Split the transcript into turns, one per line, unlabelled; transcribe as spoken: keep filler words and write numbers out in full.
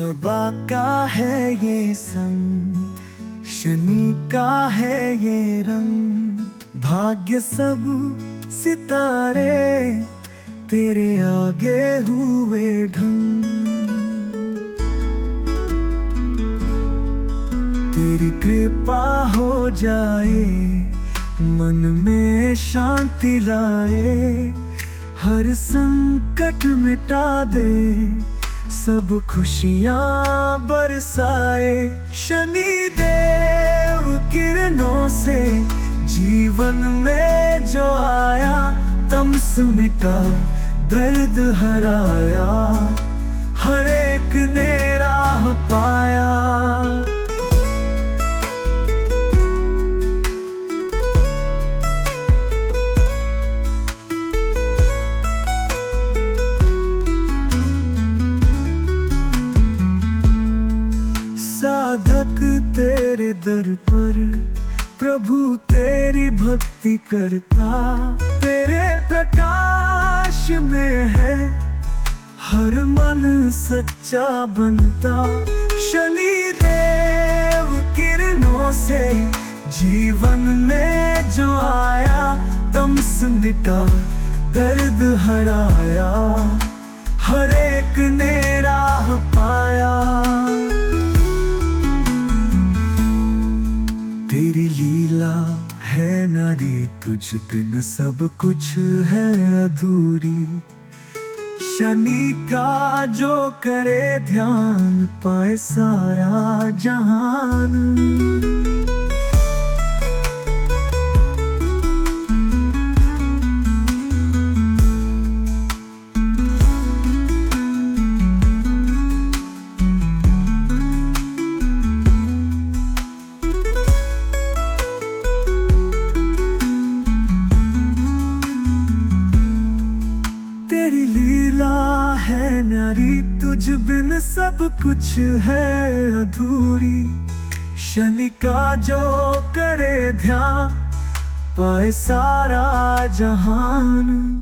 सबा का है ये संग, शनि का है ये रंग। भाग्य सब सितारे तेरे आगे हुए ढंग। तेरी कृपा हो जाए, मन में शांति लाए। हर संकट मिटा दे, सब खुशियाँ बरसाए। शनि देव किरणों से जीवन में जो आया, तमस मिटा दर्द हराया, हर एक ने राह पाया। साधक तेरे दर पर प्रभु तेरी भक्ति करता। तेरे प्रकाश में है हर मन सच्चा बनता। शनि देव किरणों से जीवन में जो आया, तमस मिटा दर्द हराया, हर एक ने राह पाया। तेरी लीला है नारी, तुझ बिन सब कुछ है अधूरी। शनि का जो करे ध्यान, पाए सारा जहान। तेरी लीला है नारी, तुझ बिन सब कुछ है अधूरी। शनि का जो करे ध्यान, पाए सारा जहान।